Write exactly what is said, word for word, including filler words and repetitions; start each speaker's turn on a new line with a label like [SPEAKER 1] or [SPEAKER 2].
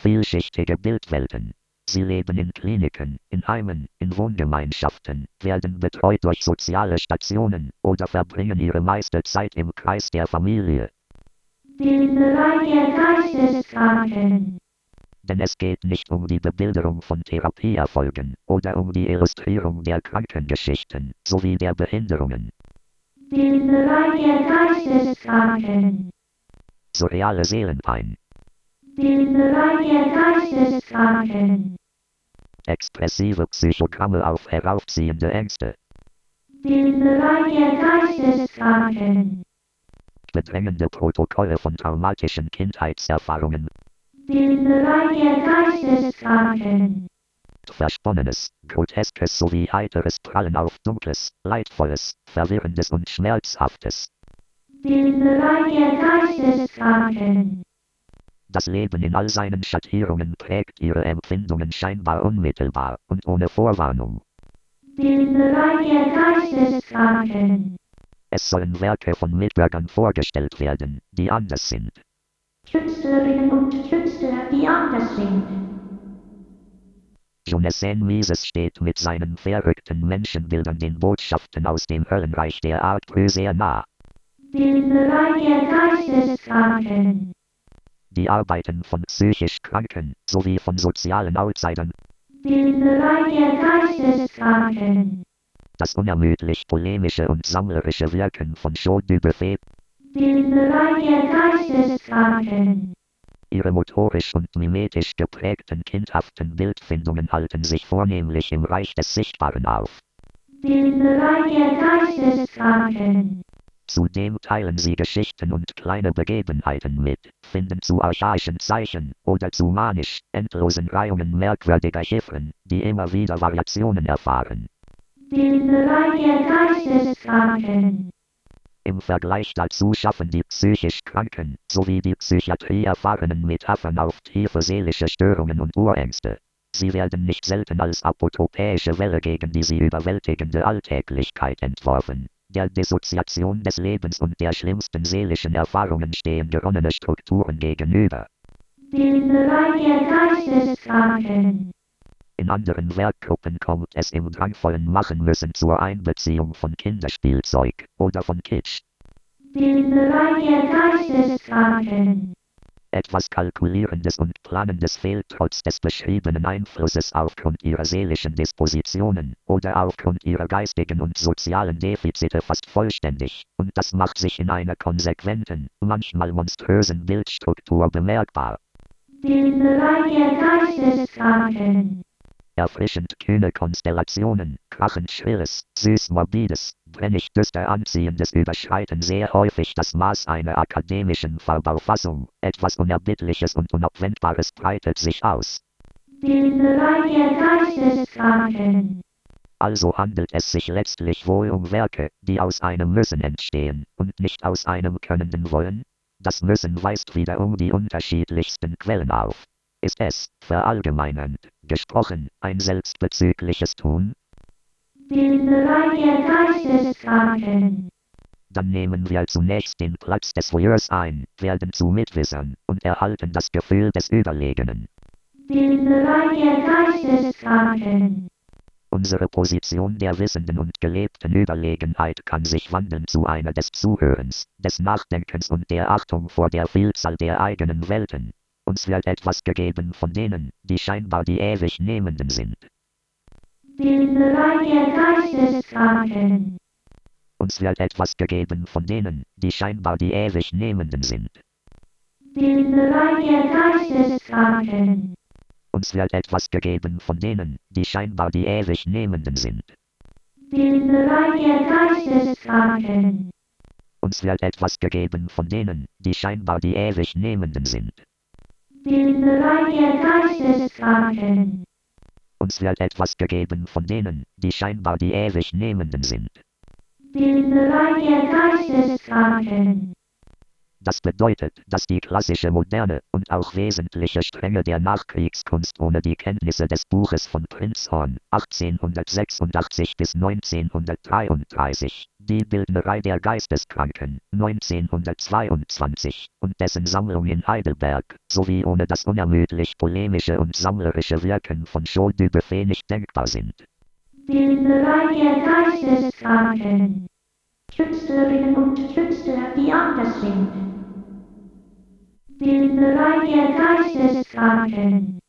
[SPEAKER 1] vielschichtige Bildwelten. Sie leben in Kliniken, in Heimen, in Wohngemeinschaften, werden betreut durch soziale Stationen oder verbringen ihre meiste Zeit im Kreis der Familie.
[SPEAKER 2] Bilderei der Geisteskranken.
[SPEAKER 1] Denn es geht nicht um die Bebilderung von Therapieerfolgen oder um die Illustrierung der Krankengeschichten sowie der Behinderungen.
[SPEAKER 2] Bilderei der Geisteskranken.
[SPEAKER 1] Surreale Seelenpein.
[SPEAKER 2] Bilderei der Geisteskranken.
[SPEAKER 1] Expressive Psychogramme auf heraufziehende Ängste.
[SPEAKER 2] Bilderei der Geisteskranken.
[SPEAKER 1] Bedrängende Protokolle von traumatischen Kindheitserfahrungen.
[SPEAKER 2] Bilderei der Geisteskranken.
[SPEAKER 1] Versponnenes, Groteskes sowie heiteres Prallen auf Dunkles, Leidvolles, Verwirrendes und Schmerzhaftes.
[SPEAKER 2] Bilderei der Geisteskranken.
[SPEAKER 1] Das Leben in all seinen Schattierungen prägt ihre Empfindungen scheinbar unmittelbar und ohne Vorwarnung.
[SPEAKER 2] Bilderei der Geisteskranken.
[SPEAKER 1] Es sollen Werke von Mitbürgern vorgestellt werden, die anders sind.
[SPEAKER 2] Künstlerinnen und Künstler, die anders sind.
[SPEAKER 1] Jonathan Mises steht mit seinen verrückten Menschenbildern den Botschaften aus dem Höllenreich der Art Brü sehr nah.
[SPEAKER 2] Bilderei der Geisteskranken.
[SPEAKER 1] Die Arbeiten von psychisch Kranken sowie von sozialen Outsidern.
[SPEAKER 2] Bilderei der Geisteskranken.
[SPEAKER 1] Das unermüdlich polemische und sammlerische Wirken von Jean Dubuffet.
[SPEAKER 2] Bilderei der Geisteskranken.
[SPEAKER 1] Ihre motorisch und mimetisch geprägten kindhaften Bildfindungen halten sich vornehmlich im Reich des Sichtbaren auf.
[SPEAKER 2] Bilderei der Geisteskranken.
[SPEAKER 1] Zudem teilen sie Geschichten und kleine Begebenheiten mit, finden zu archaischen Zeichen oder zu manisch endlosen Reihungen merkwürdiger Chiffren, die immer wieder Variationen erfahren.
[SPEAKER 2] Bilderei der Geisteskranken.
[SPEAKER 1] Im Vergleich dazu schaffen die psychisch Kranken sowie die Psychiatrie erfahrenen Metaphern auf tiefe seelische Störungen und Urängste. Sie werden nicht selten als apotropäische Welle gegen die sie überwältigende Alltäglichkeit entworfen. Der Dissoziation des Lebens und der schlimmsten seelischen Erfahrungen stehen geronnene Strukturen gegenüber.
[SPEAKER 2] Bilderei der Geisteskranken.
[SPEAKER 1] In anderen Werkgruppen kommt es im drangvollen Machen-Müssen zur Einbeziehung von Kinderspielzeug oder von Kitsch.
[SPEAKER 2] Bilderei der Geisteskranken.
[SPEAKER 1] Etwas Kalkulierendes und Planendes fehlt trotz des beschriebenen Einflusses aufgrund ihrer seelischen Dispositionen oder aufgrund ihrer geistigen und sozialen Defizite fast vollständig, und das macht sich in einer konsequenten, manchmal monströsen Bildstruktur bemerkbar.
[SPEAKER 2] Bilderei der Geisteskranken.
[SPEAKER 1] Erfrischend kühne Konstellationen, krachend schrilles, süß-morbides, brennig düster anziehendes überschreiten sehr häufig das Maß einer akademischen Verbaufassung, etwas Unerbittliches und Unabwendbares breitet sich aus.
[SPEAKER 2] Bilderei der Geisteskranken.
[SPEAKER 1] Also handelt es sich letztlich wohl um Werke, die aus einem Müssen entstehen, und nicht aus einem Könnenden Wollen? Das Müssen weist wiederum die unterschiedlichsten Quellen auf. Ist es, verallgemeinernd gesprochen, ein selbstbezügliches Tun?
[SPEAKER 2] Bilderei der Geisteskranken.
[SPEAKER 1] Dann nehmen wir zunächst den Platz des Voyeurs ein, werden zu Mitwissern und erhalten das Gefühl des Überlegenen.
[SPEAKER 2] Bilderei der Geisteskranken.
[SPEAKER 1] Unsere Position der wissenden und gelebten Überlegenheit kann sich wandeln zu einer des Zuhörens, des Nachdenkens und der Achtung vor der Vielzahl der eigenen Welten. Uns wird etwas gegeben von denen, die scheinbar die ewig Nehmenden sind.
[SPEAKER 2] Bilderei der Geisteskranken.
[SPEAKER 1] Uns wird etwas gegeben von denen, die scheinbar die ewig Nehmenden sind.
[SPEAKER 2] Bilderei der Geisteskranken.
[SPEAKER 1] Uns wird etwas gegeben von denen, die scheinbar die ewig Nehmenden sind.
[SPEAKER 2] Bilderei der Geisteskranken.
[SPEAKER 1] Uns wird etwas gegeben von denen, die scheinbar die ewig Nehmenden sind.
[SPEAKER 2] Bilderei der Geisteskranken.
[SPEAKER 1] Uns wird etwas gegeben von denen, die scheinbar die ewig Nehmenden sind.
[SPEAKER 2] Bilderei der Geisteskranken.
[SPEAKER 1] Das bedeutet, dass die klassische Moderne und auch wesentliche Stränge der Nachkriegskunst ohne die Kenntnisse des Buches von Prinzhorn achtzehnhundertsechsundachtzig bis neunzehnhundertdreiunddreißig, die Bildnerei der Geisteskranken neunzehnhundertzweiundzwanzig und dessen Sammlung in Heidelberg, sowie ohne das unermüdlich polemische und sammlerische Wirken von Charles Dubuffet nicht denkbar sind.
[SPEAKER 2] Bildnerei der Geisteskranken. Künstlerinnen und Künstler, die anders sind. Bildnerei der Geisteskranken.